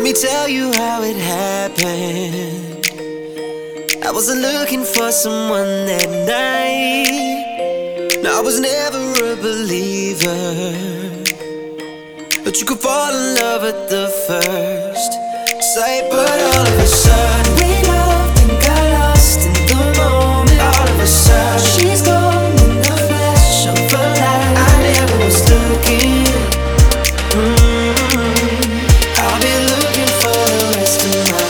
me tell you how it happened. I wasn't looking for someone that night. No, I was never a believer, but you could fall in love at the first sight. But all of a sudden we loved and got lost in the moment. All of a sudden she's gone in the flash of a light. I never was looking. I'll be looking for the rest of my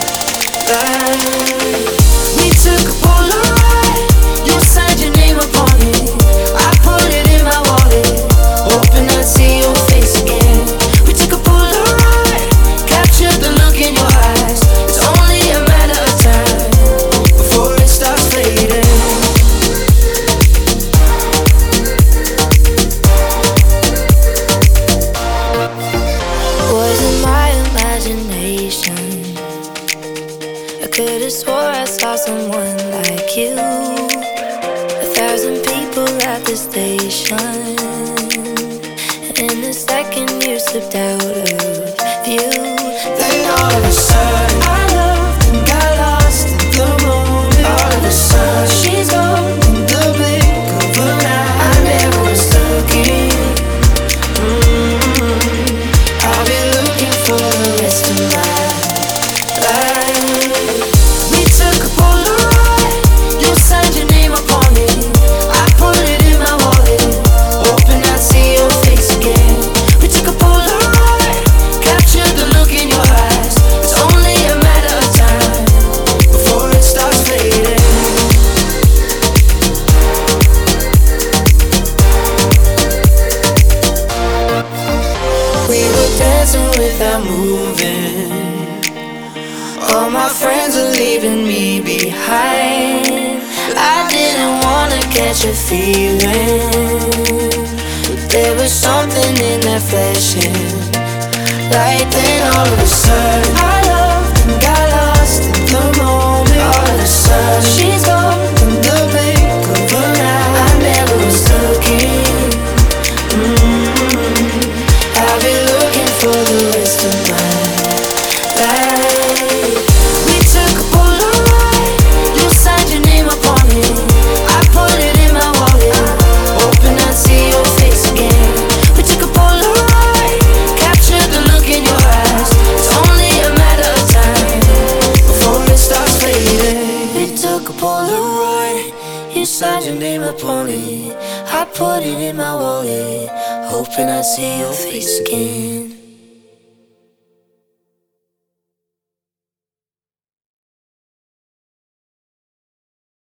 life. We took a Polaroid, you signed your name upon it. I put it in my wallet, hoping I'd see your face again. We took a Polaroid, captured the look in your eyes. It's only a matter of time before it starts fading. Was it my imagination? I could've swore I saw someone like you. 1,000 people at the station, and the second you slipped out of view, Then all of a sudden I loved and got lost in the moment. All of a sudden she's gone in the blink of an eye. I never was looking. I'll be looking for the rest of my life. We took a Polaroid, you signed your name upon it. I put it in my wallet, hoping I'd see your face again. We took a Polaroid, captured the look in your eyes. It's only a matter of time before it starts fading. We were dancing without moving. All my friends are leaving me behind. I didn't wanna catch a feeling, but there was something in that flashing light. Then all of a sudden I loved and got lost in the moment. All of a sudden she's gone in the blink of an eye. I never was looking. I'll be looking for the rest of my life. We took a Polaroid, you signed your name upon it. I put it in my wallet, hoping I'd see your face again. We took a Polaroid, captured the look in your eyes. It's only a matter of time before it starts fading. We took a Polaroid, you signed your name upon it. I put it in my wallet, hoping I'd see your face again.